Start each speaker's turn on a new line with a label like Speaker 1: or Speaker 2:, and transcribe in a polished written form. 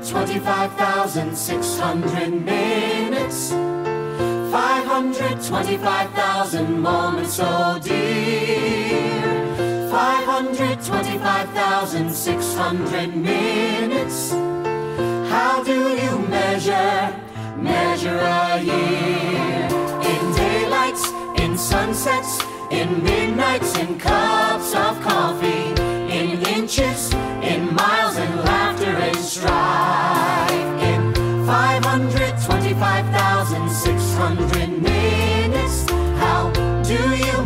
Speaker 1: 525,600 minutes, 525,000 moments, oh dear. 525,600 minutes. How do you measure a year? In daylights, in sunsets, in midnights, in cups of coffee, in inches, in miles, and laughter and strife. In 525,600 minutes, how do you